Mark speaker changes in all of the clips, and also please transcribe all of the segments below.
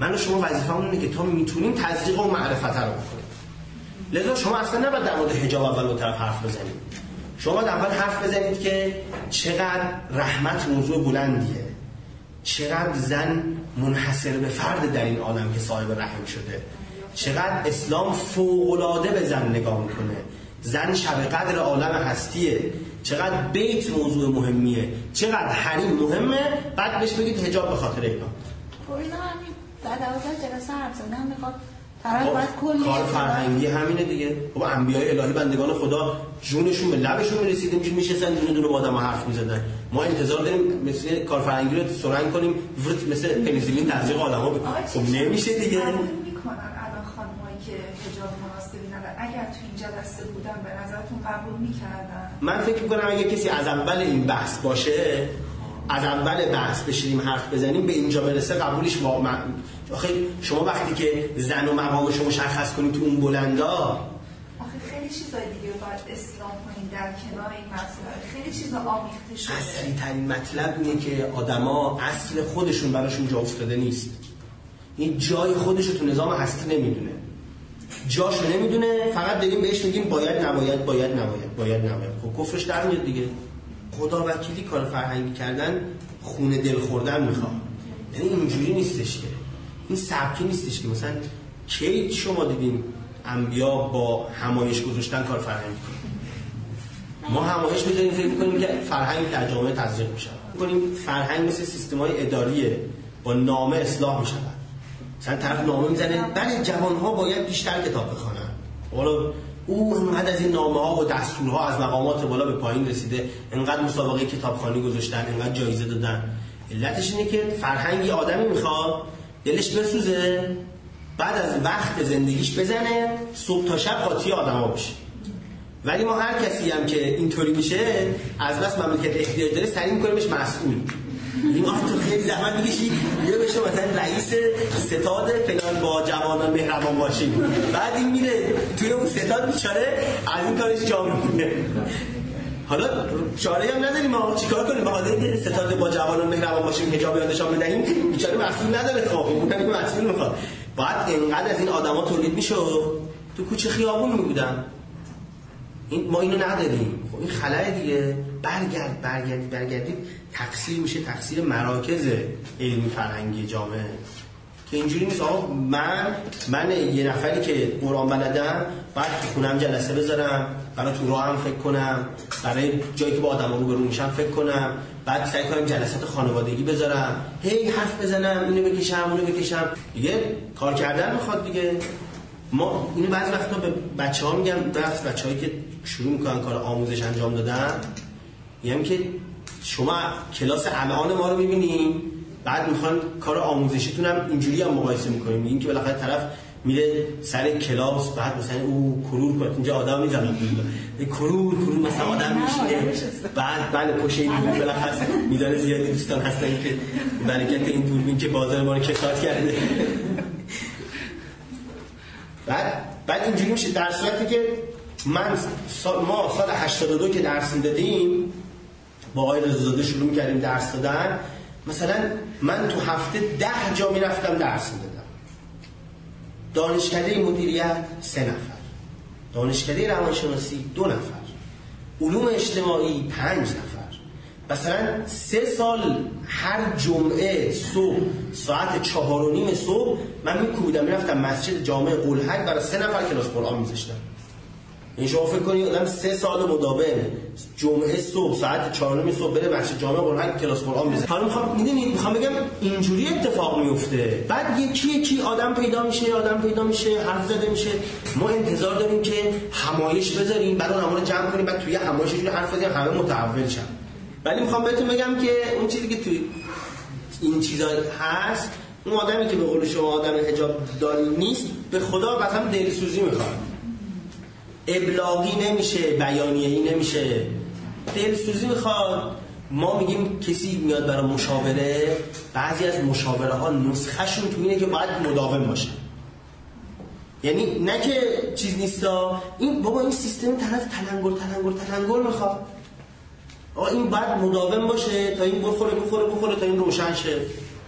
Speaker 1: من و شما وظیفه‌مون اینه که تا میتونیم تزریق و معرفت رو بکنیم. لذا شما اصلا نباید در مورد حجاب اول اون طرف حرف بزنید. شما اول حرف بزنید که چقدر رحمت موضوع بلندیه، چقدر زن منحصر به فرد در این عالم که صاحب رحم شده، چقدر اسلام فوق‌العاده به زن نگاه میکنه، زن شب قدر عالم هستیه، چقدر بیت موضوع مهمیه، چقدر حریم مهمه، بعد بهش بگید حجاب به خاطر اینا.
Speaker 2: خب اینا همین بعد از جلسه حرف زدن میخواد طرف باید کلی
Speaker 1: کار فرهنگی همینه دیگه. خب انبیای الهی بندگان خدا جونشون به لبشون میرسیده میشستن دونه دونه با آدم حرف میزدن. ما انتظار داریم مثل کار فرهنگی رو سرنگ کنیم مثل پنیسیلین تزریق آدم‌ها خب نمیشه دیگه.
Speaker 3: میکنن الان خانمایی که حجاب مناسبی ندارن اگر تو این جلسه بودن به نظرتون قبول میکردن؟
Speaker 1: من فکر میکنم اگه کسی از اول این بحث باشه، از اول بحث بشینیم حرف بزنیم به اینجا برسه قبولش واقعا. آخه شما وقتی که زن و مقامش رو مشخص کنید تو اون بلندا،
Speaker 3: آخه خیلی چیزای دیگه رو باید اصلاح کنیم در کنار این مسئله. خیلی چیزا آمیخته شده.
Speaker 1: اصلی ترین مطلب اینه که آدما اصل خودشون براشون جا افتاده نیست. این جای خودش رو تو نظام هستی نمیدونه، جاشو نمیدونه، فقط داریم بهش میگیم باید نباید باید نباید باید نباید. خب کفرش در میاد دیگه. خدا وکیلی کار فرهنگی کردن خون دل خوردن میخواد. یعنی اینجوری نیستش که این سبکی نیستش که مثلا کی شما دیدین انبیا با همایش گذاشتن کار فرهنگی کنن. ما همایش می‌ذاریم فکر می‌کنیم که فرهنگ در جامعه تزریق میشه. می‌کنیم فرهنگ مثل سیستم‌های اداریه، با نامه اصلاح میشه. مثلا طرف نامه میزنه بله جوان‌ها باید بیشتر کتاب بخونن. حالا او انقدر از این نامه‌ها و دستورها از مقامات بالا به پایین رسیده، انقدر مسابقه کتابخوانی گذاشتن، انقدر جایزه دادن. علتش اینه که فرهنگی آدمی میخواد دلش بسوزه، بعد از وقت زندگیش بزنه صبح تا شب قاطی آدما بشه. ولی ما هر کسی هم که اینطوری میشه از بس مملکت احتیاج داره سری می‌کنیمش مسئول. این آخه تو خیلی زحمت می‌کشی بیا بشه مثلا رئیس ستاد فلان با جوانان مهربان باشیم، بعد این میره توی اون ستاد بیچاره از این کارش جا می‌مونه. حالا چاره‌ای هم نداریم ما چیکار کنیم؟ بخاطر ستاد با جوانان مهربان باشیم حجاب یادشان بدهیم بیچاره مسئول نداره. خب اونم مسئول می‌خواد. بعد انقدر از این آدما تولید میشه تو کوچه خیابون می‌بودن. این ما اینو نداریم. خب این خلأ دیگه. برگردید تقصیر میشه تقصیر مراکز علمی فرهنگی جامعه که اینجوری نیست. آقا من یه نفری که قرآن بلدم بعد تو خونم جلسه بذارم، برای تو راهم فکر کنم، برای جایی که با آدما روبرو میشم فکر کنم، بعد سعی کنم جلسات خانوادگی بذارم، هی حرف بزنم، اینو بکشم اونو بکشم. دیگه کار کردن میخواد دیگه. ما اینو بعضی وقتا به بچه‌ها میگم، بچه‌هایی که شروع میکنن کار آموزش انجام دادن، میگم که شما کلاس الان ما رو میبینیم، بعد میخوان کار آموزشیتون هم اینجوری هم مقایسه میکنیم، میگیم که بالاخره طرف میره سر کلاس بعد مثلا او کرور کنه، اینجا آدم میزنن کرور مثلا آدم میشینه، بعد بله پشت این دور بالاخره میداره زیادی دوستان هستن که برکت این دوربین که بازار ما رو کساد کرده. بعد اینجوری میشه در صورتی که ما سال 82 که درس میدادیم با آقای رضازاده شروع میکردیم درس دادن، مثلا من تو هفته 10 جا میرفتم درس میدادم. دانشکده مدیریت 3 نفر، دانشکده روانشناسی 2 نفر، علوم اجتماعی 5 نفر. مثلا 3 سال هر جمعه صبح ساعت 4:30 صبح من میکوبیدم میرفتم مسجد جامع قلحک برای 3 نفر کلاس قرآن میذاشتم. این شما فکر کنید آدم 3 سال مداوم جمعه صبح ساعت 4:30 صبح بره مسجد جامع قلحک کلاس قرآن میذاره. حالا میخوام بگم اینجوری اتفاق میفته. بعد یکی آدم پیدا میشه حرف زده میشه. ما انتظار داریم که همایش بذاریم، بعد اونها رو جمع کنیم، بعد توی همایش جوری حرف بزنیم همه متحول شن. ولی میخوام بهتون بگم که اون چیزی که توی این چیزا هست، اون آدمی که به قول شما آدم حجاب داری نیست، به خدا قسم دلسوزی میخواد. ابلاغی نمیشه، بیانیه‌ای نمیشه، دلسوزی میخواد. ما میگیم کسی میاد برای مشاوره، بعضی از مشاوره ها نسخه‌شون تو اینه که باید مداوم باشه. یعنی نه که چیز نیستا، این بابا این سیستم طرف تلنگر میخواد. آقا این باید مداوم باشه تا این بخوره تا این روشن شه.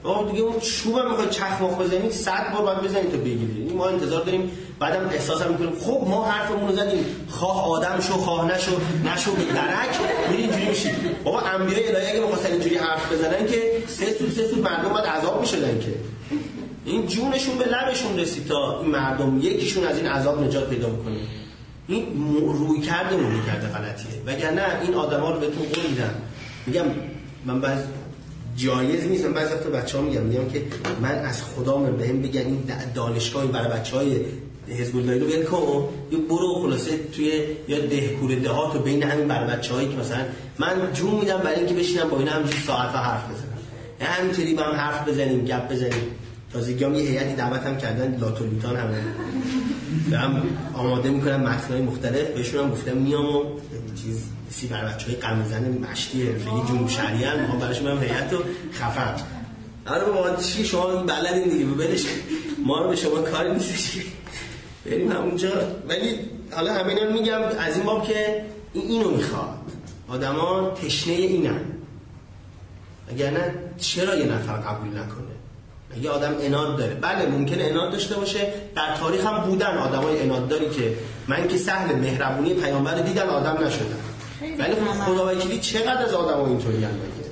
Speaker 1: آقا دیگه اون چوبم میخواد چخماق بزنید 100 بار باید بزنید تا بگیرید. ما انتظار داریم بعدم احساسم میکنیم خب ما حرفمون رو زدیم، خواه آدم شو خواه نشو به درک میری اینجوری میشی. بابا انبیاء الهی اگه می‌خواستن اینجوری حرف بزنن که سه سود مردم باید عذاب میشدن که این جونشون به لبشون رسید تا این مردم یکیشون از این عذاب نجات پیدا بکنه. این روی کرده غلطیه. وگرنه این آدما رو بهتون قول میدم. میگم من بعض جایز نیست، من بعضی وقتا بچه‌ها میگم که من از خدا بهم بگن این دانشگاهی برای بچهای حزب الله رو ول کن، یا برو خلاصه توی یا دهکور دهات و بین همین برای بچه‌هایی که مثلا من جون میدم برای اینکه بشینم با اینا همینجوری ساعت‌ها حرف بزنم. همینطوری با هم حرف بزنیم، گپ بزنیم. تازگیام یه هیئتی دعوتم کردن لاتولیتان هم آماده میکنم متنای مختلف، بهشون هم گفتم میام و سی برای بچه‌های قمه‌زن مشتی حرفه‌ای جنوب شرقی ان ما براشون هم هیئت رو خفن. آره بابا چی شما بلدین دیگه بلش ما رو به شما کاری نیستش بریم همونجا. ولی حالا همینا میگم از این باب که اینو میخواد آدما تشنه اینن. اگر نه چرا یه نفر قبول نکنه؟ اگه آدم عناد داره، بله ممکنه عناد داشته باشه، در تاریخ هم بودن آدمای عنادداری که من که سهل مهربونی پیامبر دیدن آدم نشدن، ولی خدا وکیلی چقدر از آدم‌ها اینطوری ان بگه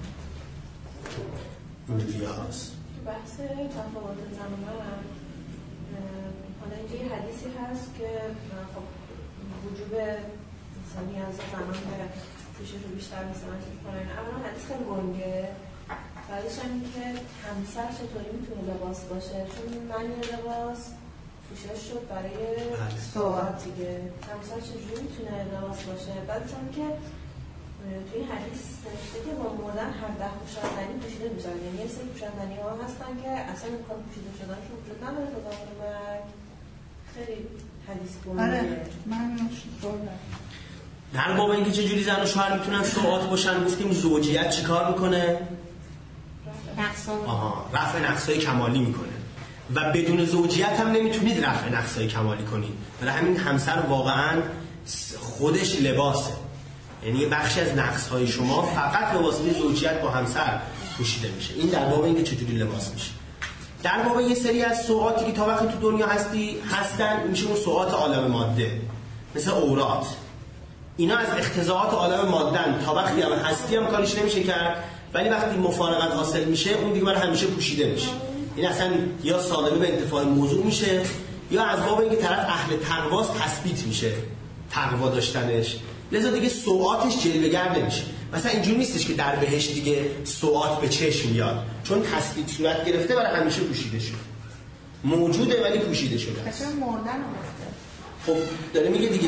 Speaker 1: اینجوری هست.
Speaker 4: بحث تفاوت زمان حالا اینجا یه حدیثی هست که خب وجوب مثلا نیاز زمان به پوشش رو بیشتر مثلا کنن. اما حدیث خیلی گنگه. بعدش هم که همسر چطوری میتونه لباس باشه، چون من یه لباس پوشش شد برای ساعت دیگه، همسر چجوری میتونه لباس باشه؟ بعدش هم که توی حدیث نوشته که با مردن هر 10 پوشندنی پوشیده میشن، یعنی یه سری پوشندنی ها هستن که اصلا امکان پوشیده شدنشون وجود نداره تا زمان مرگ. خیلی حدیث گنگه.
Speaker 2: آره من خوردم.
Speaker 1: در باب اینکه چجوری زن و شوهر میتونن ساعت باشن گفتیم زوجیت چیکار میکنه؟ رفع نقص‌های کمالی میکنه و بدون زوجیت هم نمیتونید رفع نقص‌های کمالی کنید. برای همین همسر واقعا خودش لباسه، یعنی بخشی از نقص‌های شما فقط به واسطه زوجیت با همسر پوشیده میشه. این در باب اینکه چجوری لباس میشه. در باب یه سری از سوءاتی که تا وقتی تو دنیا هستن میشه اون سوءات عالم ماده، مثل عورات. اینا از اختزاعات عالم مادن، تا وقتی هم هستی هم کارش نمیشه کرد، ولی وقتی مفارقت حاصل میشه اون دیگه برای همیشه پوشیده میشه. این اصلا یا صادمه به انتفاع موضوع میشه یا از باب اینکه طرف اهل تقواست تثبیت میشه تقوا داشتنش، لذا دیگه سوءاتش جلوه‌گر نمیشه. مثلا اینجوری نیستش که در بهشت دیگه سوءات به چشم میاد، چون تثبیت صورت گرفته برای همیشه پوشیده شده، موجوده ولی پوشیده شده است.
Speaker 2: مثلا مردن
Speaker 1: خب داره میگه دیگه،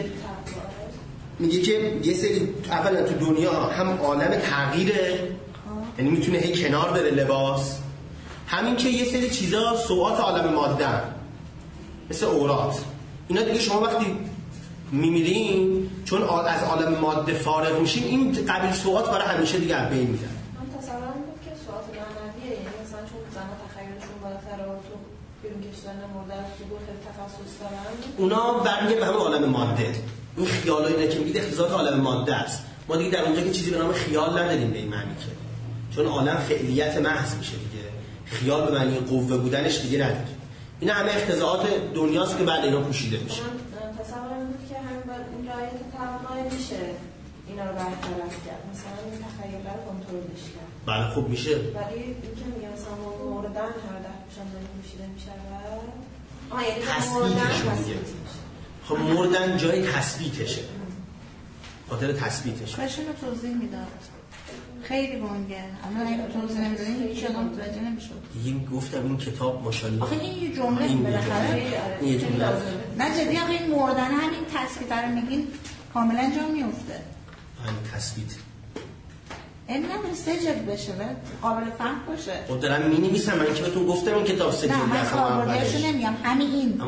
Speaker 1: میگه که یه سری اولا تو دنیا هم عالم تغییره، یعنی میتونه هی کنار بره لباس، همین که یه سری چیزا سوءات عالم ماده مثل عورات، اینا دیگه شما وقتی میمیرین چون از عالم ماده فارغ میشین این قبیل سوءات برای همیشه دیگه از بین میرن.
Speaker 4: من تصورم بود که سوءات معنویه، یعنی مثلا چون زن‌ها تخیلشون بالاتر و تو بیرون کشیدن مرده تو خیلی تخصص دارن، اونا
Speaker 1: برمیگردن به همون عالم ماده. این خیالایی اینا که میگید اختزاعات عالم ماده است. ما دیگه در اونجا که چیزی به نام خیال نداریم به این معنی که، چون عالم فعلیت محض میشه دیگه، خیال به معنی قوه بودنش دیگه نداره. اینا همه اختزاعات دنیاست که بعد اینا پوشیده میشه.
Speaker 4: من تصورم بود که همین بعد این رعایت تقوا میشه اینا رو برطرف کرد، مثلا این تخیل رو کنترلش کرد.
Speaker 1: بله خوب میشه.
Speaker 4: ولی اینکه میگم مثلا مردن هر 10 پوشندنی پوشیده میشه و یعنی
Speaker 1: تثبیتش خب مردن جای تثبیتشه، خاطر تثبیتش.
Speaker 2: کاش اینو توضیح میداد، خیلی گنگه. الان اگه توضیح نمیدونی هیچ جا متوجه نمیشد.
Speaker 1: این گفتم این کتاب ماشاءالله
Speaker 2: آخه این یه جمله بالاخره
Speaker 1: یه جمله
Speaker 2: نه جدی. آخه این مردن همین تثبیت رو میگین کاملا جا میفته.
Speaker 1: همین تثبیت
Speaker 2: این نداره سجل بشه و قابل فهم باشه.
Speaker 1: خب دارم می‌نویسم، من که بهتون گفتم این کتاب سجل
Speaker 2: نه من کاربردش نمیگم، همین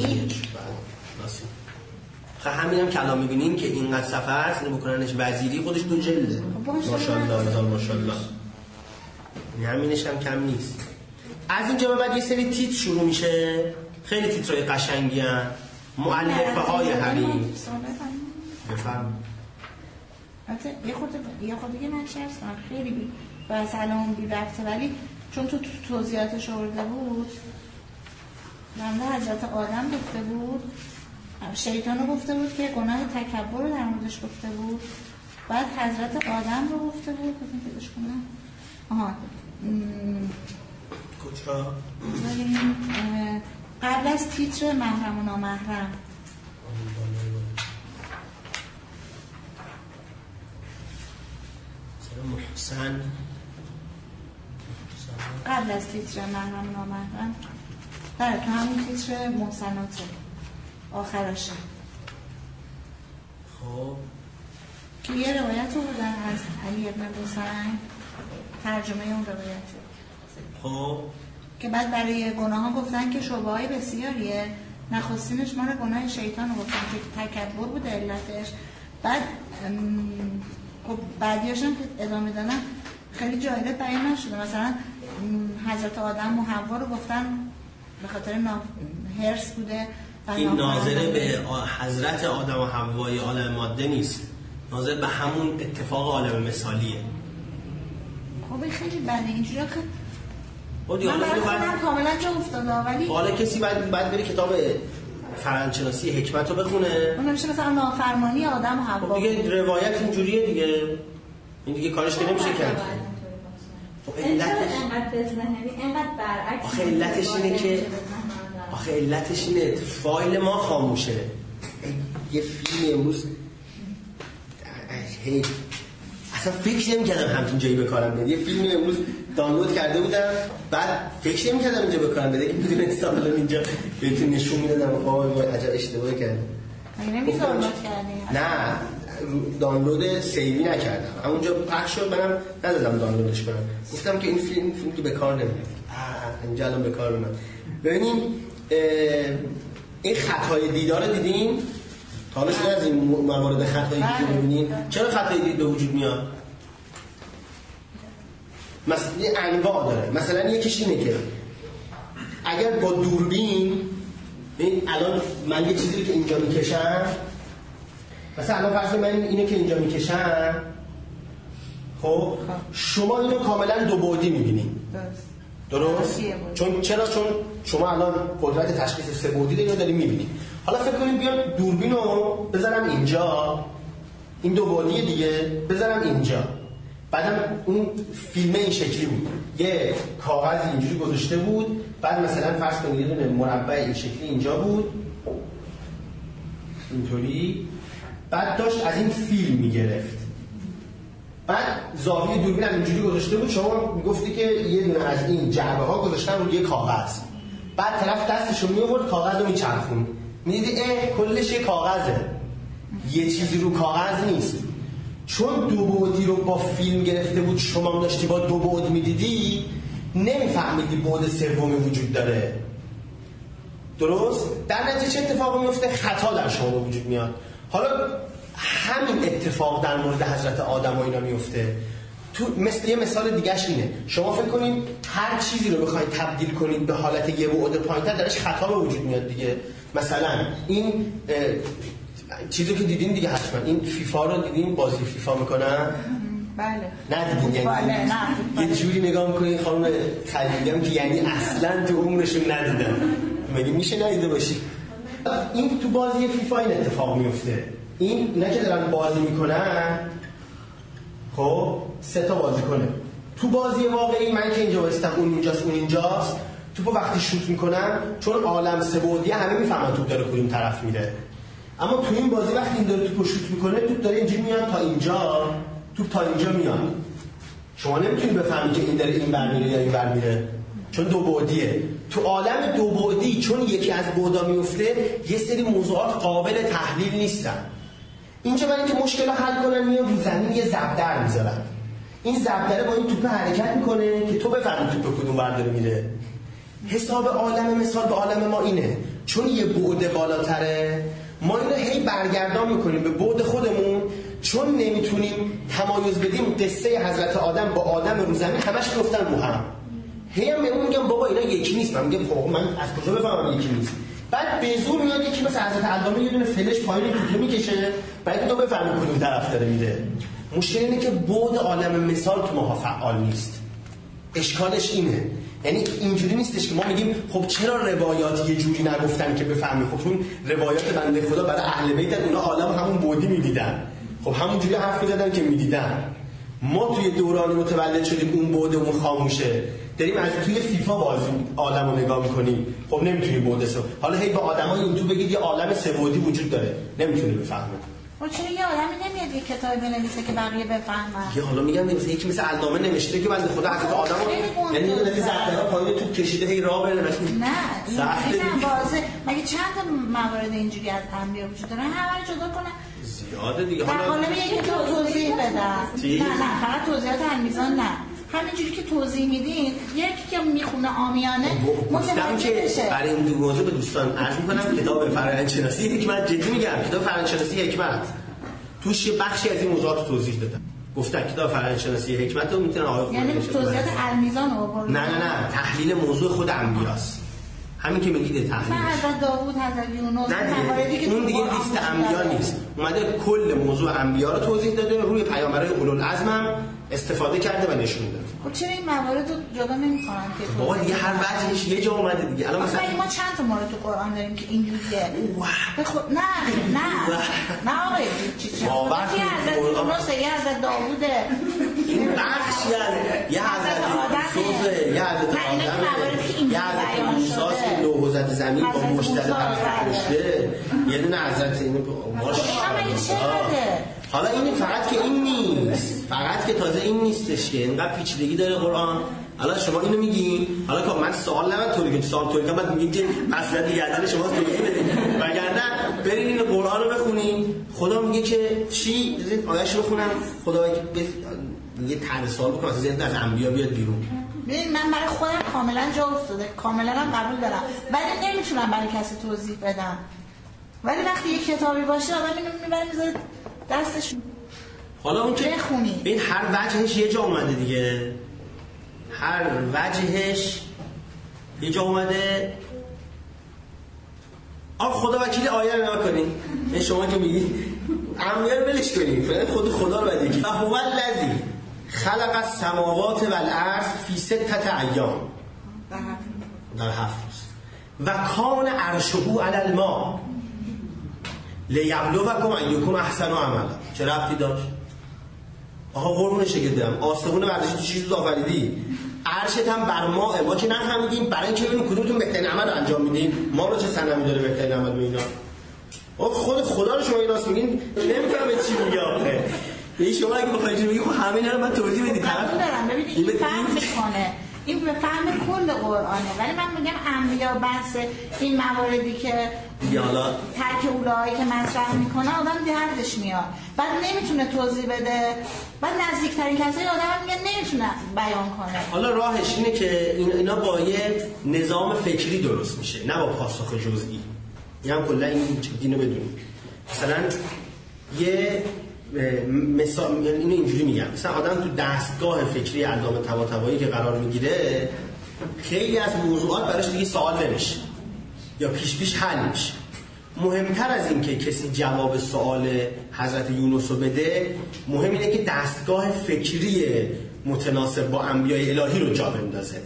Speaker 1: همینم که الان می‌بینین که اینقدر صفحه است، اینو بکننش وزیری خودش 2 جلده. ماشاءالله. همینش هم کم نیست. از اینجا به بعد یه سری تیتر شروع میشه، خیلی تیترهای قشنگی ان. مؤلفه‌های حریم. بفرم.
Speaker 2: البته یه خورده که من شرط کنم خیلی بی ربطه، ولی چون تو توضیحاتش آورده بود بنده حضرت آدم گفته بود، شیطان رو گفته بود که گناه تکبر رو در موردش گفته بود، بعد حضرت آدم رو گفته بود. بزن پیداش کنم.
Speaker 1: کجا؟
Speaker 2: قبل از تیتر محرم و نامحرم.
Speaker 1: محسن
Speaker 2: قبل از تیتر محرم و نامحرم، بله تو همون تیتر محسناته آخرشه.
Speaker 1: خب
Speaker 2: که یه روایت رو بودن از علی ابن حسین، ترجمه اون روایته.
Speaker 1: خب
Speaker 2: که بعد برای گناه ها گفتن که شبه های بسیاریه، نخستینش ما رو گناه شیطان رو گفتن که تکبر بود علتش. بعد خب بعدیاشم که ادامه دادن خیلی جالب بیان نشده، مثلا حضرت آدم و حوا رو گفتن به خاطر هرس بوده.
Speaker 1: این ناظره به حضرت آدم و حوای عالم ماده نیست، ناظر به همون اتفاق عالم مثالیه.
Speaker 2: خب خیلی بده اینجوری که
Speaker 1: من
Speaker 2: برای خودم کاملا جا افتاده. ولی
Speaker 1: حالا کسی باید بره کتاب فرنچناسی حکمت رو بخونه.
Speaker 2: اون نمیشه مثلا نافرمانی آدم و حوا.
Speaker 1: خب دیگه روایت اینجوریه دیگه، این دیگه کارش که نمیشه کرد.
Speaker 4: خب علتش اینقدر برعکس.
Speaker 1: آخه علتش اینه فایل ما خاموشه. یه فیلم امروز اصلا فکر نمی‌کردم همچین جایی بکارم بده. یه فیلم امروز دانلود کرده بودم، بعد فکر نمی‌کردم اینجا بکارم بده که بدون استفاده اینجا بهتون نشون میدادم. وای عجب اشتباهی کردم.
Speaker 2: نمی‌ذارم دانلود کردی؟
Speaker 1: نه دانلود سیوی نکردم، همونجا پخش شد، منم نذاشتم دانلودش کنم. گفتم که این فیلم که به کار نمیاد. اینجا الان به کار اومد. ببینیم این خطای دیدار رو دیدین؟ تا حالا شده از این موارد خطای دید رو ببینین؟ چرا خطای دید به وجود میاد؟ مثلا انواع داره. مثلا یکیش اینه که اگر با دوربین، الان من یه چیزی که اینجا میکشم، مثلا الان فرض من اینو که اینجا میکشم، خب شما اینو کاملا دو بعدی میبینید. درست؟ چون شما الان قدرت تشخیص سه بعدی رو دارید میبینید. حالا فکر کنید بیام دوربین رو بذارم اینجا، این دو بعدی دیگه بذارم اینجا، بعدم اون فیلم این شکلی بود، یه کاغذ اینجوری گذاشته بود، بعد مثلا فرض کنید یه دونه مربع این شکلی اینجا بود اینطوری، بعد داشت از این فیلم میگرفت، بعد زاویه دوربین هم اینجوری گذاشته بود، شما میگفتی که یه دونه از این جعبه ها گذاشتن روی کاغذ، بعد طرف دستشو میآورد کاغذ رو میچرخوند، میدیدی کلش یه کاغذه، یه چیزی رو کاغذ نیست. چون دو بعدی رو با فیلم گرفته بود، شما داشتی با دو بعد میدیدی، نمیفهمیدی بعد سومی وجود داره. درست؟ در نتیجه چه اتفاقی میفته؟ خطا در شما وجود میاد. حالا همین اتفاق در مورد حضرت آدم و اینا میفته. یه مثال دیگهش اینه، شما فکر کنید هر چیزی رو بخواید تبدیل کنید به حالت یه بعد پایین‌تر، درش خطا به وجود میاد دیگه. مثلا این چیزی که دیدین دیگه حتما، این فیفا رو دیدین، بازی فیفا میکنن؟
Speaker 2: بله.
Speaker 1: ندیدین یعنی یه جوری نگاه میکنین خانم خلیلی‌ام که یعنی اصلا تو عمرشون ندیدن. مگه میشه ندیده باشی؟ این تو بازی فیفا این اتفاق میفته. اینا که دارن بازی میکنن، خب 3 تا بازی کنه. تو بازی واقعی من که اینجا وایستم، اون اینجاست اون اینجاست، توپو وقتی شوت میکنم، چون عالم سه بعدی همه میفهمن توپ داره کدوم طرف میره، اما تو این بازی وقتی این داره توپو شوت میکنه، توپ داره اینجوری میاد تا اینجا، توپ تا اینجا میاد، شما نمیتونید بفهمید که این داره این ور میره یا این ور میره، چون دو بعدیه. تو عالم دو بعدی چون یکی از بعدا میفته، یه سری موضوعات قابل تحلیل نیستن. اینجا برای اینکه مشکل رو حل کنن، میان رو زمین یه ضربدر میذارن، این ضربدره با این توپ حرکت میکنه که تو بفهمی توپ کدوم ور داره میره. حساب عالم مثال به عالم ما اینه، چون یه بعد بالاتره، ما اینو هی برگردان میکنیم به بعد خودمون، چون نمیتونیم تمایز بدیم قصه حضرت آدم با آدم رو زمین همش گفتن رو هم. هی هم بهمون میگم بابا اینا یکی نیست، من میگم خب من از کجا بفهمم یکی نیست؟ بعد به زور میاد یکی مثل حضرت علامه یه دونه فلش پایین توپ میکشه، بعد تو بفهمی کدوم طرف داره میره. مشکل اینه که بعد عالم مثال تو ماها فعال نیست. اشکالش اینه. یعنی اینجوری نیستش که ما میگیم خب چرا روایات یه جوری نگفتن که بفهمی. خب چون روایات بنده خدا برای اهل بیت اونا عالم همون بعدی میدیدن، خب همون جوری حرف میزدن که میدیدن. ما توی دوران متولد شدیم اون بعدمون خاموشه، داریم از توی فیفا بازی عالم رو نگاه میکنیم. خب نمیتونی بعد سه، حالا هی با آدمای این تو بگید یه عالم سه بعدی وجود داره، نمیتونی بفهمه.
Speaker 2: و چرا یه آدمی نمیاد یه کتابی بنویسه که بقیه بفهمن؟
Speaker 1: یه حالا میگن مثلا یکی مثل علامه نوشته که بنده خدا حضرت آدم یعنی یه دفعه زهرا پایین تو کشیده هی راه بره.
Speaker 2: نه این واضحه. مگه چند تا موارد اینجوری از انبیا وجود داره؟ همه رو جدا کنه
Speaker 1: زیاده دیگه.
Speaker 2: حالا یه کتاب توضیح بدن. نه فقط توضیحات المیزان نه، همینجوری که توضیح میدین یکی که میخونه عامیانه متوجه بشه.
Speaker 1: برای این دو موضوع به دوستان عرض میکنم کتاب فرآیندشناسی حکمت، جدی میگم کتاب فرآیندشناسی حکمت توش یه بخشی از این موضوعات توضیح دادم. گفتن کتاب فرآیندشناسی حکمت رو میتونن آقای
Speaker 2: یعنی توضیحات المیزان رو آورد.
Speaker 1: نه تحلیل موضوع خود انبیاست. همین که میگید تحلیل
Speaker 2: حضرت داوود، حضرت یونس،
Speaker 1: مواردی که اون دیگه لیست انبیا نیست، اومده کل موضوع انبیا رو توضیح داده، روی پیامبرای اولوالعزم هم استفاده کرده و نشون داده.
Speaker 2: خب چرا این موارد رو جدا نمی‌کنن که
Speaker 1: بابا دیگه هر وجهش یه جا اومده دیگه. الان مثلا
Speaker 2: ما چند تا مورد تو قرآن داریم که اینجوریه. نه آقای چیزی
Speaker 1: باور
Speaker 2: کنید حضرت یونس، یه حضرت داوود،
Speaker 1: این بخشی از یه حضرت یوسف، یه حضرت آدم، یه حضرت موسی که لوح و زد زمین با مشتری فرشته، یه دونه حضرت اینو ماشاءالله. حالا این فقط که این نیست، فقط که تازه این نیستش که اینقدر پیچیدگی داره قرآن. حالا شما اینو میگین، حالا که من سوال نباید طوری که سوال طوری که بعد میگین که مسئله گردن شما توضیح بدید، وگرنه برین این قرآن رو بخونین. خدا میگه که چی؟ آیه‌اش رو بخونم. خدا یه طرح سوال بکنم از ذهن از انبیا بیاد بیرون.
Speaker 2: ببین من برای خودم کاملا جا افتاده، کاملا هم قبول دارم، ولی نمیتونم برای کسی توضیح بدم. ولی وقتی یه کتابی باشه آدم اینو میبره میذاره دستش.
Speaker 1: حالا اون که
Speaker 2: بخونی
Speaker 1: این هر وجهش یه جا اومده دیگه، هر وجهش یه جا اومده. خدا وکیل آیه رو نگاه کنین. این شما که میگی انبیا رو ولش کنین، فقط خدا رو بگید. هو الذی خلق السماوات والارض فی 6 ایام، در 7 روز، و کان عرشه علی الماء لیبلوکم ایکم احسن عملا. چه ربطی داشت؟ آها قربونش گردم آسمون برداشتی تو 6 روز آفریدی، عرشت هم بر ماء. ما که نفهمیدیم برای اینکه ببینیم کدومتون بهترین عمل انجام میدین. ما رو چه سنمی داره بهترین عمل به اینا؟ خود خدا رو شما این راست میگین نمیفهمه چی میگه. آخه این شما اگه بخواید بگید خب همین رو من توضیح بدید.
Speaker 2: طرف دارم ببینید این فهم میکنه، این به فهم کل قرآنه، ولی من میگم انبیا بحث این مواردی که
Speaker 1: یالا
Speaker 2: ترک اولایی که مطرح میکنه آدم دردش میاد، بعد نمیتونه توضیح بده، بعد نزدیکترین کسایی آدم میگن نمیتونه بیان کنه.
Speaker 1: حالا راهش اینه که اینا با یه نظام فکری درست میشه، نه با پاسخ جزئی. یعنی کلا این دینو بدونید. مثلا یه مثال اینو اینجوری میگم، مثلا آدم تو دستگاه فکری علامه طباطبایی که قرار میگیره خیلی از موضوعات براش دیگه سوال نمیشه یا پیش حل میشه. مهمتر از این که کسی جواب سوال حضرت یونس رو بده، مهم اینه که دستگاه فکری متناسب با انبیای الهی رو جا بندازه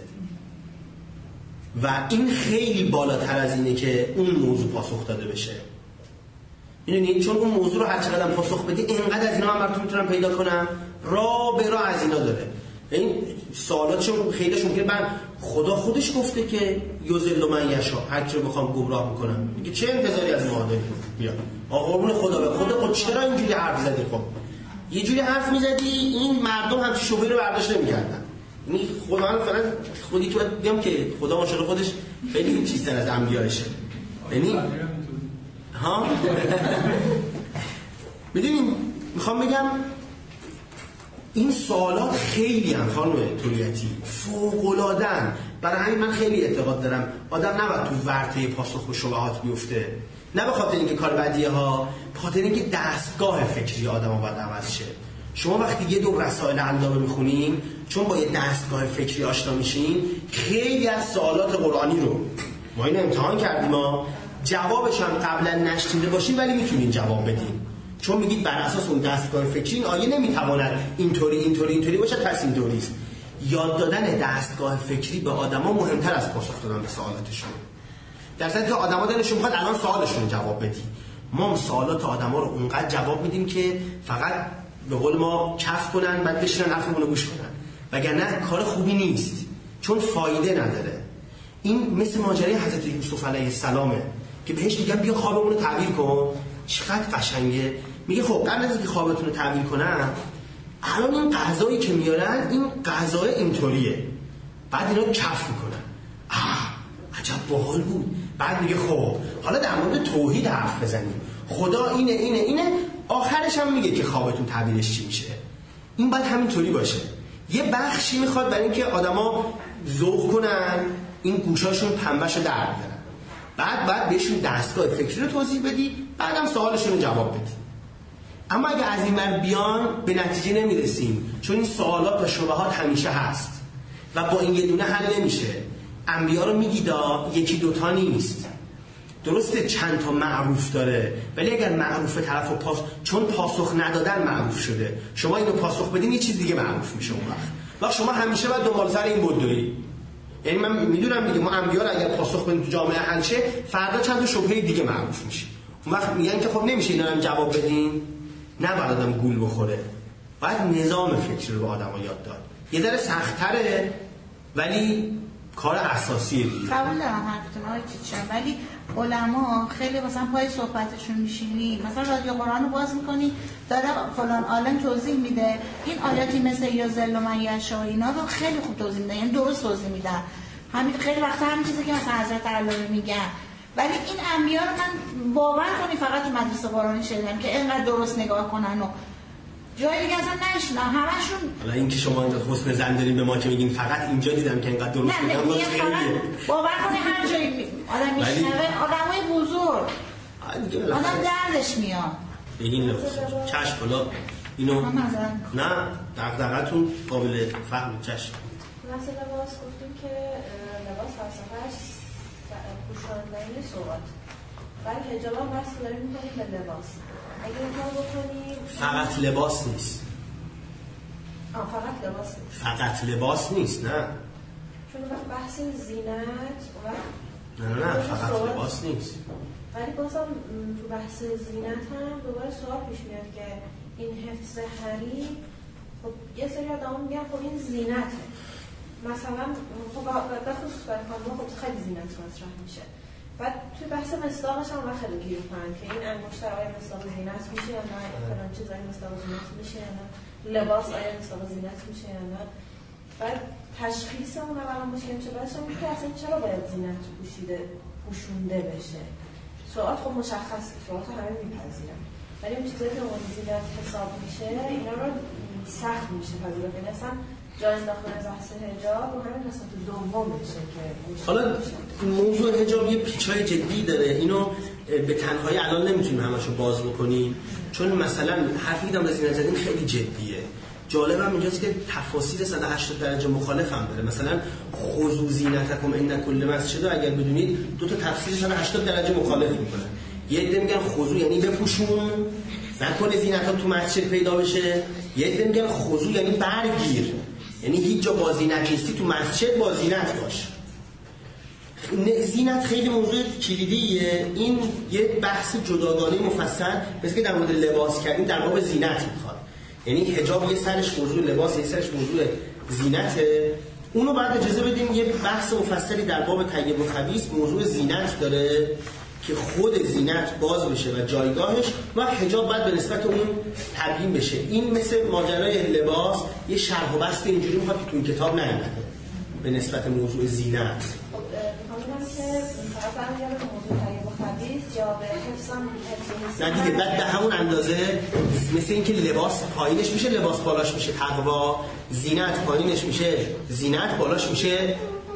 Speaker 1: و این خیلی بالاتر از اینه که اون موضوع پاسخ داده بشه. میدونید چون اون موضوع رو هر چقدر پاسخ بدی اینقدر از اینا من براتون میتونم پیدا کنم، راه به راه از اینا داره. این سوالاتشون خیلیش ممکنه من خدا خودش گفته که یذل من یشاء، هر کی رو بخوام گمراه میکنم. میگه چه انتظاری از ما داری؟ بیا آقا قربون خدا به خدا خود چرا اینجوری حرف زدی؟ خب یه جوری حرف میزدی این مردم هم شبهه رو برداشت نمیکردن. یعنی خدا فعلا خودی تو میگم که خدا ماشاءالله خودش خیلی چیزتر از انبیاشه. یعنی ها میدونین میخوام بگم این سوالات خیلی هم خانم طولیتی فوق‌العاده‌اند. برای همین من خیلی اعتقاد دارم آدم نباید تو ورطه پاسخ به شبهات بیفته، نه به خاطر اینکه کار بدیه ها، به خاطر اینکه دستگاه فکری آدم‌ها باید عوض شه. شما وقتی یه دور رسائل علامه میخونین، چون با یه دستگاه فکری آشنا میشین، خیلی از سوالات قرآنی رو ما اینو امتحان کردیم، ما جوابش هم قبلا نشنیده باشین ولی میتونین جواب بدین، چون میگید بر اساس اون دستگاه فکری این آیه نمیتواند اینطوری باشه، پس اینطوری است. یاد دادن دستگاه فکری به آدما مهمتر از پاسخ دادن به سوالاتشون. در صورتی که آدما دلشون میخواد الان سوالشون رو جواب بدی، ما سوالات آدما رو اونقدر جواب میدیم که فقط به قول ما کف کنن بعد بشینن حرفمون رو گوش کنن، وگرنه کار خوبی نیست چون فایده نداره. این مثل ماجرای حضرت یوسف علیه السلامه که بهش میگن بیا خوابمون رو تعبیر کن. چقدر قشنگه. میگه خب قبل از اینکه خوابتون رو تعبیر کنم الان این غذایی که میارن این غذا اینطوریه، بعد اینا کف میکنن. عجب باحال بود. بعد میگه خب حالا در مورد توحید حرف بزنیم، خدا اینه. آخرش هم میگه که خوابتون تعبیرش چی میشه. این باید همینطوری باشه. یه بخشی میخواد برای اینکه آدما ذوق کنن، این گوشاشون پنبهشو در بیارن، بعد بهشون دستگاه فکری رو توضیح بدی، بعدم سوالشون رو جواب بدی. اما اگه از این ور بیان به نتیجه نمیرسیم، چون این سوالات و شبهات همیشه هست و با این یه دونه حل نمیشه. انبیا رو میگید یکی دوتا نیست، درسته چند تا معروف داره، ولی اگر معروف طرف چون پاسخ ندادن معروف شده، شما اینو پاسخ بدین یه چیز دیگه معروف میشه. اون وقت شما همیشه باید دنبال سر این بدوی. یعنی من میدونم دیگه ما انبیا رو اگر پاسخ بدیم تو جامعه حل شه، فردا چند تا شبهه دیگه معروف میشه. اون وقت میگن که خب نمیشه اینا رو جواب بدین، نه باید آدم گول بخوره. باید نظام فکری رو به آدم‌ها یاد داد. یه ذره سخت‌تره ولی کار اساسیه دیگه.
Speaker 2: قبول دارم حرفتون آقای چیچن، ولی علما خیلی مثلا پای صحبتشون میشینی، مثلا رادیو قرآن رو باز میکنی داره فلان عالم توضیح میده، این آیاتی مثل یا ذل من یشاء اینا رو خیلی خوب توضیح میده، یعنی درست توضیح میدن. همین خیلی وقتا همین چیزی که مثلا حضرت علی میگن. ولی این انبیا رو من باور کنی فقط تو مدرسه قرآنی شنیدم که اینقدر درست نگاه کنن و جای دیگه اصلا نشنم همشون.
Speaker 1: حالا این که شما اینقدر حسن ظن دارین به ما که میگین فقط اینجا دیدم که اینقدر درست میگن،
Speaker 2: نه خیلیه. باور کنی هر جایی آدم میشنوه، آدمای بزرگ آدم دردش میاد.
Speaker 1: بگین چشم حالا اینو نه دغدغه‌تون قابل فهم. چشم
Speaker 4: مثلا لباس گفتیم که لباس فلسفه‌اش پوشاندن صورت، ولی حجاب هم بس داریم می‌کنیم به لباس. اگه این کار بکنیم
Speaker 1: فقط لباس نیست.
Speaker 4: فقط لباس نیست.
Speaker 1: فقط لباس نیست، نه.
Speaker 4: چون بحث زینت
Speaker 1: نه فقط لباس نیست.
Speaker 4: ولی بازم تو بحث زینت هم دوباره سوال پیش میاد که این حفظ حریم، خب یه سری آدم میگن خب این زینته. مثلا خب به خصوص برای خانم‌ها خب خیلی زینت مطرح میشه. بعد توی بحث مصداقش هم خیلی گیر کنن که این انگشتر آیا مصداق زینت میشه یا نه، فلان چیز آیا مصداق زینت میشه یا نه، لباس آیا مصداق زینت میشه یا نه. بعد تشخیص اون اولا مشکل میشه. بعدش هم که اصلا چرا باید زینت پوشونده بشه. سوال خب مشخص سوال همه میپذیرن، ولی اون چیزایی که اون زینت حساب میشه اینا رو سخت میشه پذیرفت. یعنی اصلا جای انداختن بحث حجاب و همین قسمت دوم میشه که
Speaker 1: حالا موضوع حجاب یه پیچای جدی داره. اینو به تنهایی الان نمیتونیم همشو باز بکنیم، چون مثلا حرفی که در زینت زدیم خیلی جدیه. جالبم اینجاست که تفاصیل 180 درجه مخالف هم داره. مثلا خذوا زینتکم عند کل مسجد اگر بدونید دو تا تفسیر 180 درجه مخالف میکنه. یه عده میگن خذوا یعنی بپوشون، نکنه زینت‌ها تو مسجد پیدا بشه. یه عده میگن خذوا یعنی برگیر، یعنی هیچ جا با زینت نیستی تو مسجد با زینت باش. زینت خیلی موضوع کلیدیه. این یه بحث جداگانه مفصل مثل که در مورد لباس کردیم در باب زینت میخواد. یعنی حجاب یه سرش موضوع لباس، یه سرش موضوع زینته. اونو بعد اجازه بدیم یه بحث مفصلی در باب طیب و خبیث موضوع زینت داره که خود زینت باز بشه و جایگاهش و حجاب بعد به نسبت اون تبیین بشه. این مثل ماجرای لباس یه شرح و بسط اینجوری میخواد که تو این کتاب نیامده به نسبت موضوع زینت. نه دیگه بعد به همون اندازه مثل اینکه لباس پایینش میشه لباس بالاش میشه تقوا، زینت پایینش میشه زینت بالاش میشه.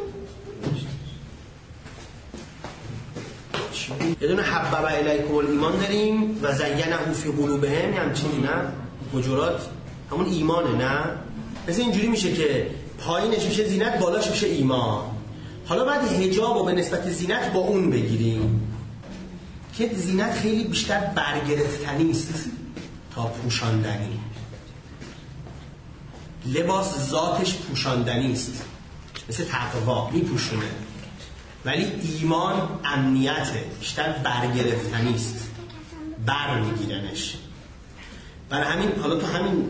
Speaker 1: یه دونه حبب الیکم الایمان داریم و زینه فی قلوبهم، همچنین نه حجرات همون ایمانه. نه مثل اینجوری میشه که پایینش میشه زینت بالاش میشه ایمان. حالا بعد حجاب رو به نسبت زینت با اون بگیریم که زینت خیلی بیشتر برگرفتنی است تا پوشاندنی. لباس ذاتش پوشاندنی است، مثل تقوا میپوشونه، ولی ایمان امنیته، بیشتر برگرفتنی است، بر میگیرنش. برای همین حالا تو همین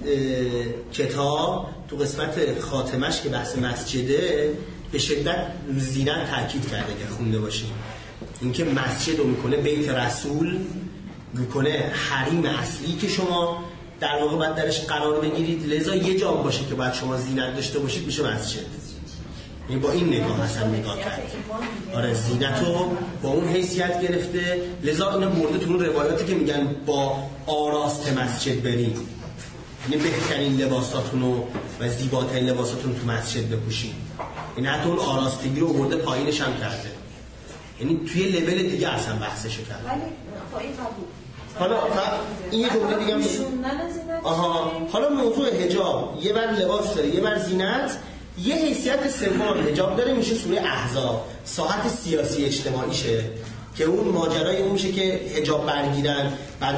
Speaker 1: کتاب تو قسمت خاتمش که بحث مسجده به شدت زینت تاکید کرده که خونده باشیم، اینکه مسجد رو میکنه بیت رسول، میکنه حریم اصلی که شما در واقع باید درش قرار بگیرید، لذا یه جا باشه که باید شما زینت داشته باشید میشه مسجد. این با این نگاه اصلا نگاه کرد. آره زینت رو با اون حیثیت گرفته، لذا اینو برده تو اون روایاتی که میگن با آراست مسجد برید، یعنی بهترین لباساتون و زیباترین لباساتون تو مسجد بپوشید. این حتی اون آراستگی رو برده پایینش هم کرده، یعنی توی لول دیگه اصلا بحثش کرده.
Speaker 4: ولی خب این قبول.
Speaker 1: حالا این یه جمله دیگه هم حالا موضوع حجاب یه بر لباس داره، یه بر زینت، یه حیثیت سوم حجاب داره، میشه سوره احزاب، ساحت سیاسی اجتماعیشه که اون ماجرای اون میشه که حجاب برگیرن، بعد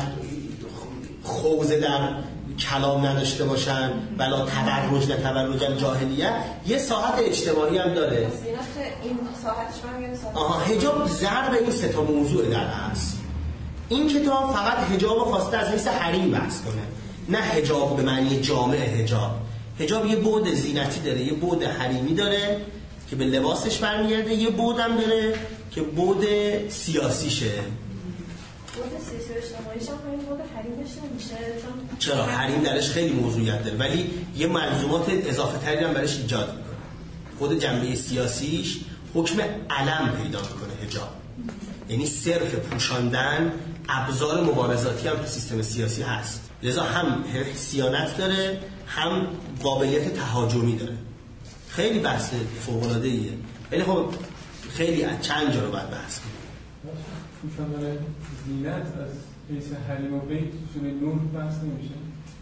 Speaker 1: خوضه در کلام نداشته باشن، بلا تبرج نه تبرج جاهلیه، یه ساحت اجتماعی هم داره.
Speaker 4: این ساحتش من میگم
Speaker 1: حجاب ضرب این سه تا موضوع در هست. این کتاب فقط حجاب خواسته از حیث حریم بحث کنه، نه حجاب به معنی جامع حجاب. حجاب یه بعد زینتی داره، یه بعد حریمی داره که به لباسش برمیگرده، یه بعد هم داره که بعد سیاسیشه.
Speaker 4: بعد سیاسی و اجتماعیش هم همین بعد حریمش نمیشه؟
Speaker 1: چرا؟ حریم درش خیلی موضوعیت داره، ولی یه ملزومات اضافه تری هم برش ایجاد میکنه. خود جنبه سیاسیش حکم علم پیدا میکنه حجاب، یعنی صرف پوشاندن ابزار مبارزاتی هم تو سیستم سیاسی هست، لذا هم صیانت داره هم قابلیت تهاجمی داره. خیلی بحث فوق‌العاده ایه، ولی خب خیلی چند جا رو باید بحث کنیم.
Speaker 5: پوشاندن زینت از حیث حریم و بیت سوره نور بحث نمیشه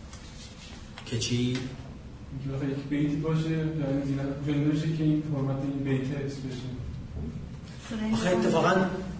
Speaker 1: که چی؟
Speaker 5: اینکه یک بیتی باشه یعنی زینت جلوه بشه که این فرمت این بیت حفظ بشه.
Speaker 1: آخه اتفاقا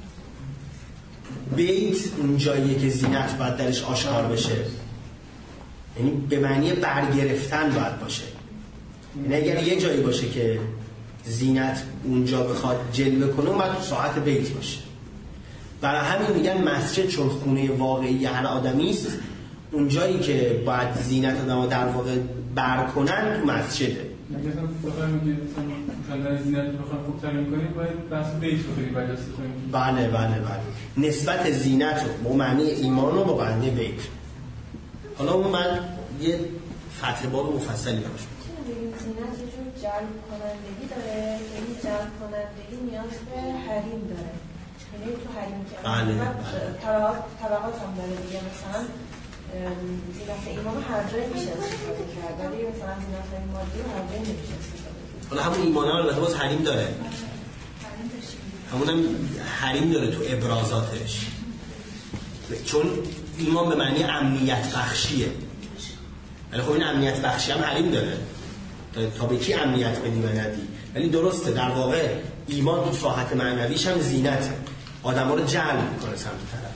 Speaker 1: بیت اون جاییه که زینت باید درش آشکار بشه، یعنی به معنی برگرفتن باید باشه. یعنی اگر یه جایی باشه که زینت اونجا بخواد جلوه کنه باید تو ساعت بیت باشه. برای همین میگن مسجد چون خونه واقعی هر آدمی است، اون جایی که باید زینت آدم‌ها در واقع برکنن تو مسجده.
Speaker 5: مثلا بخوایم که پوشاندن زینت رو بخوایم خوب تعیین کنیم باید بحث بیت رو خیلی بررسی کنیم.
Speaker 1: بله. نسبت زینت رو با معنی ایمان رو با معنی بیت. حالا من یه فتح باب مفصلی باشه.
Speaker 4: چرا بگیم زینت یه جور جلب کنندگی داره، یعنی جلب کنندگی نیاز به حریم داره، یعنی تو حریم که طبقات هم داره دیگه. مثلا زینت ایمان هر جایی میشه استفاده کرد، ولی مثلا زینت مادی هر جایی نمیشه استفاده کرد.
Speaker 1: حالا همون ایمان هم البته باز حریم داره، همون هم حریم داره تو ابرازاتش، چون ایمان به معنی امنیت بخشیه، ولی خب این امنیت بخشی هم حریم داره، تا به کی امنیت بدی و ندی. ولی درسته در واقع ایمان تو ساحت معنویش هم زینته، آدم ها رو جلب میکنه سمت طرف.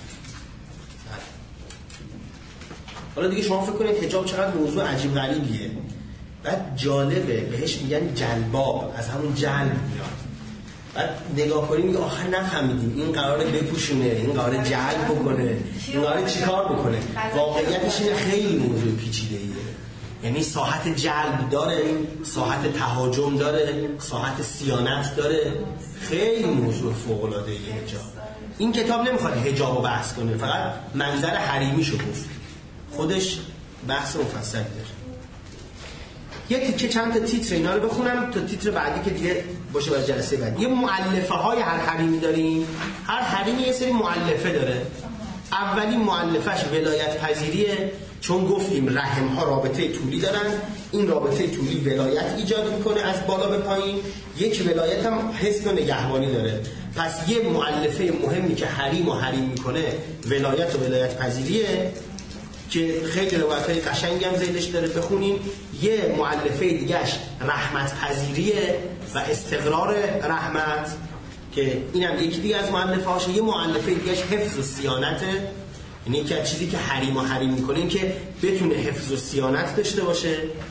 Speaker 1: حالا دیگه شما فکر کنید حجاب چقدر موضوع عجیب غریبیه، بعد جالبه، بهش میگن جلباب، از همون جلب میاد. بعد نگاه کنیم میگه آخر نفهمیدیم این قراره بپوشونه، این قراره جلب بکنه، این قراره چیکار بکنه. واقعیتش اینه خیلی موضوع پیچیده‌ایه، یعنی ساحت جلب داره، ساحت تهاجم داره، ساحت صیانت داره، خیلی موضوع فوق‌العاده‌ایه حجاب. این کتاب نمیخواد حجاب رو بحث کنه، فقط منظر حریمیشو گفت، خودش بحث مفصلی داره. یه تیکه چند تا تیتر اینا رو بخونم تا تیتر بعدی که دیگه باشه برای جلسه بعد. یه مؤلفه های هر حریمی داریم، هر حریمی یه سری مؤلفه داره. اولین مؤلفش ولایت پذیریه، چون گفتیم رحم ها رابطه طولی دارن، این رابطه طولی ولایت ایجاد میکنه از بالا به پایین، یک ولایت هم حسن و نگهبانی داره. پس یه مؤلفه مهمی که حریم و حریم میکنه ولایت و ولایت پذیریه که خیلی روایت‌های قشنگی هم زیدش داره، بخونیم. یه مؤلفه دیگه‌اش رحمت پذیریه و استقرار رحمت که اینم یکی دیگه از مؤلفه‌هاشه. یه مؤلفه دیگه‌اش حفظ و صیانته، یعنی یکی از چیزی که حریم و حریم می‌کنه این که بتونه حفظ و صیانت داشته باشه.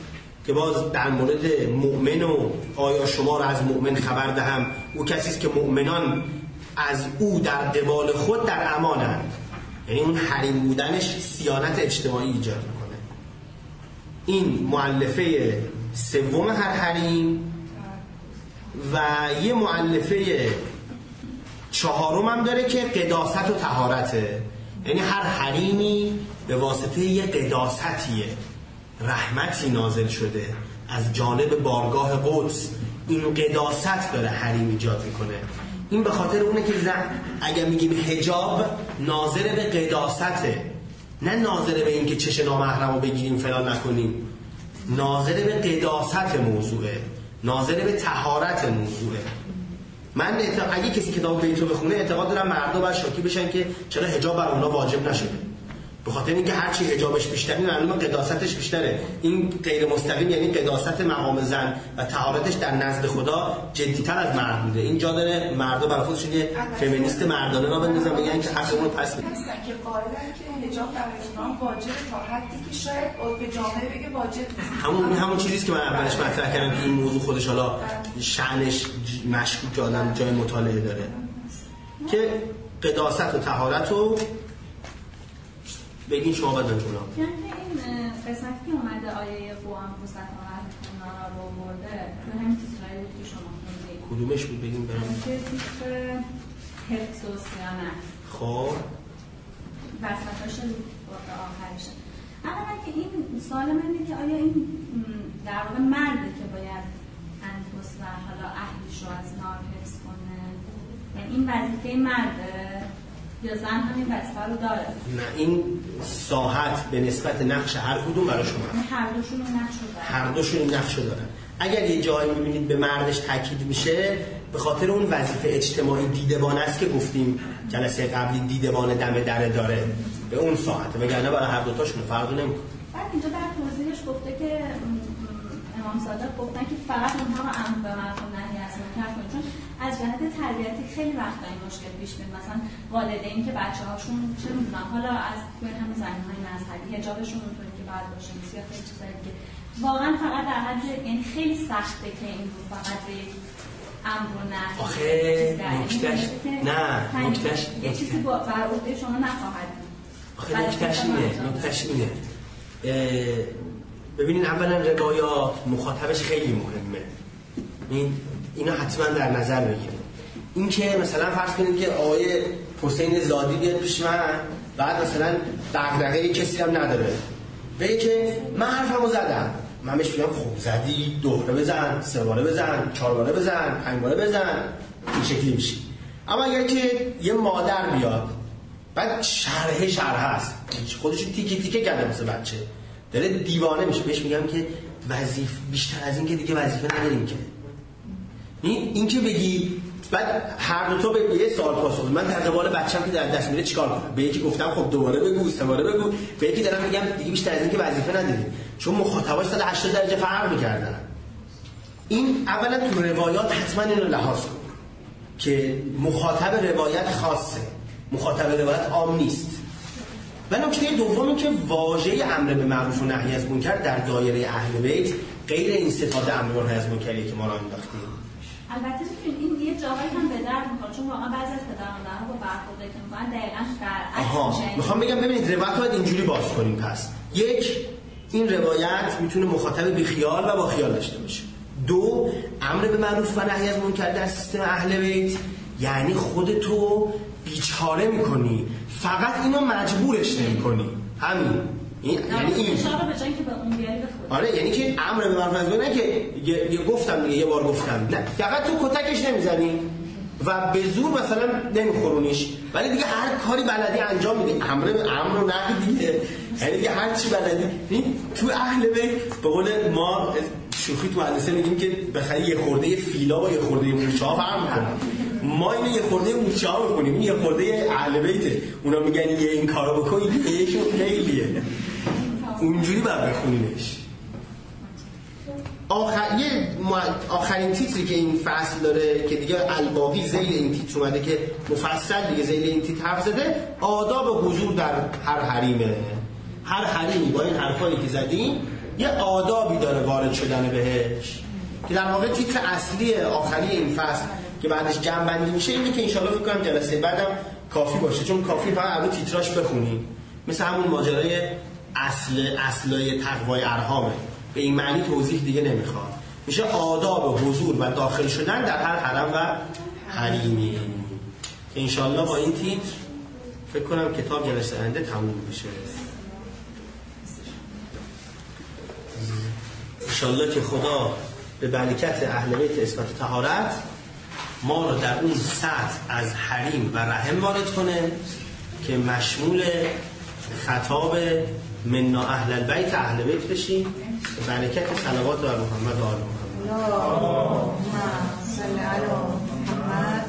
Speaker 1: که باز در مورد مؤمن و آیا شما را از مؤمن خبر دهم، او کسی است که مؤمنان از او در قبال خود در امانند، یعنی اون حریم بودنش صیانت اجتماعی ایجاد میکنه. این مؤلفه سوم هر حریم. و یه مؤلفه چهارم هم داره که قداست و طهارته، یعنی هر حریمی به واسطه یه قداستیه، رحمتی نازل شده از جانب بارگاه قدس، این قداست داره حریم ایجاد میکنه. این به خاطر اونه که اگر میگیم حجاب ناظر به قداسته، نه ناظر به این که چش نامحرم رو بگیریم فلان نکنیم، ناظر به قداست موضوعه، ناظر به طهارت موضوعه. من اگه کسی کتاب بیتو بخونه اعتقاد دارم مردم باید شاکی بشن که چرا حجاب بر اونا واجب نشده، به خاطر اینکه هرچی حجابش بیشتره معلومه قداستش بیشتره. این غیر مستقیم یعنی قداست مقام زن و طهارتش در نزد خدا جدی‌تر از مرد بوده. این جا داره مردا برای خودشون یه فمینیست مردانه را بندازن بگن که حقمون رو پس بدید.
Speaker 3: هستن که قائلن که حجاب برای اونها واجبه تا حدی که شاید به جامعه بگه واجب نیست.
Speaker 1: همون چیزیه که من اولش مطرح کردم که این موضوع خودش حالا شأنش مشکوک آدم جای مطالعه داره که قداست و طهارت رو بگین شما بدن جونا.
Speaker 6: یعنی این قسمتی که اومده آیه قوام فوسکان و اهلتون نارا رو برده تو همین تیترهایی بود که شما خوندید.
Speaker 1: کدومش بود بگین برام؟
Speaker 6: همین تیتر حفظ و صیانت.
Speaker 1: خب
Speaker 6: وسطاش برده آخرشه. اولا که این سوال من اینه که آیا این در واقع مرده که باید انفس و حالا اهلیش رو از نار حفظ کنه؟ یعنی این وظیفه مرده؟ یا زن همین وظیفه رو داره؟
Speaker 1: نه، این ساحت به نسبت نقش هر کدوم برای شما.
Speaker 6: هر دوشون این نقش رو دارن.
Speaker 1: هر دوشون این نقش رو دارن. اگر یه جایی می‌بینید به مردش تاکید میشه به خاطر اون وظیفه اجتماعی دیدبان است که گفتیم جلسه قبلی، دیدبان دم در داره به اون ساحت، وگرنه برای هر دو تاشون فرقی نمی‌کنه.
Speaker 6: بعد اینجا در توضیحش گفته که امام صادق گفتن که فقط اونها رو امر به معروف و نهی از منکر کنید، چون از جهت تربیتی خیلی وقتا این مشکل پیش میاد. مثلا والدین که بچه‌هاشون چه می‌دونم حالا از توی همین زمینه‌های مذهبی حجابشون اونطوری که باید باشه یا خیلی چیزایی که واقعا فقط در حد، یعنی خیلی سخته که این رو فقط به یک امر و نهی.
Speaker 1: آخه نکتهش
Speaker 6: یه چیزی بر عهده شما نخواهد بود.
Speaker 1: آخه نکتهش اینه ببینین اولا روایات مخاطبش خیلی مهمه، اینا حتما در نظر بگیرید. این که مثلا فرض کنید که آقای حسین زادی بیاد پیش من، بعد مثلا دغدغه کسی هم نداره، بگه که من حرفمو زدم، من بهش میگم خب زدی، دوباره بزن، سه باره بزن، چهار باره بزن، پنج باره بزن، این شکلی میشی. اما اگر که یه مادر بیاد بعد شرح هست، خودشون تیکه تیکه کرده مثل بچه، داره دیوانه میشه، بهش میگم که وظیفه بیشتر از این که دیگه وظیفه نداریم که این که بگی بعد هر دو تا به یه سوال پاسخ. من در قبال بچه‌م که در دست میره چیکار کنم؟ به یکی گفتم خب دوباره بگو، سه باره بگو، به یکی دارم میگم دیگه بیشتر از این که وظیفه نداریم، چون مخاطباش 180 درجه فرق می‌کردن. این اولا تو روایات حتما اینو لحاظ کن که مخاطب روایت خاصه، مخاطب روایت عام نیست. و نکته دومی که واژه امر به معروف و نهی از منکر در دایره اهل بیت غیر این صفات امر به نهی از منکری که ما را انداختیم.
Speaker 6: البته این یه جاهایی هم به درد می‌خوره، چون واقعا بعضی از پدرمادرها با برخوردی که می‌کنن دقیقاً برعکس میشه.
Speaker 1: میخوام بگم ببینید روایت باید اینجوری باز کنیم. پس یک، این روایت میتونه مخاطب بیخیال و با خیال داشته باشه. دو، امر به معروف و نهی از منکر در سیستم اهل بیت یعنی خودتو بیچاره میکنی، فقط اینو مجبورش نمیکنی. همین یعنی این
Speaker 6: اشاره به جایی که به اون بیاری بخوره.
Speaker 1: آره، یعنی که امر به معروف و نهی نه که یه گفتم دیگه یه بار گفتم، نه، فقط تو کتکش نمیزنی و به زور مثلا نمیخورونیش، ولی دیگه هر کاری بلدی انجام میدی. امر و نهی دیگه، یعنی دیگه هر چی بلدی. تو اهل بیت به قول ما شوخی تو مدرسه میگیم که بخری یه خورده فیلا با یه خورده مورچه‌ها فرق میکنه. ما اینو یه خورده مورچه‌ها میکنیم، این یه خورده اهل بیته، اونا میگن یه این کارو بکن، یکشون خیلیه، اونجوری باید بخونیمش. آخرین تیتری که این فصل داره که دیگه الباقی ذیل این تیتر اومده که مفصل دیگه ذیل این تیتر حرف زده، آداب حضور در هر حریمه. هر حریمی با این حرفایی که زدیم یه آدابی داره وارد شدن بهش که در واقع تیتر اصلی آخری این فصل که بعدش جمع‌بندی میشه اینه که انشالله فکر کنم جلسه بعدم کافی باشه، چون کافی فقط اول تیتراش بخونیم، مثل همون ماجرای اصلای تقوای ارحامه، به این معنی توضیح دیگه نمیخواد. میشه آداب حضور و داخل شدن در هر حرم و حریمی که انشالله با این تیتر فکر کنم کتاب جلسه آینده تموم بشه. انشالله که خدا به برکت اهل بیت اثبات طهارت ما رو در اون سطح از حریم و رحم وارد کنه که مشمول خطاب منا اهل البیت اهل بیت بشیم به برکت صلوات بر محمد و آل محمد.
Speaker 2: اللهم صل علی محمد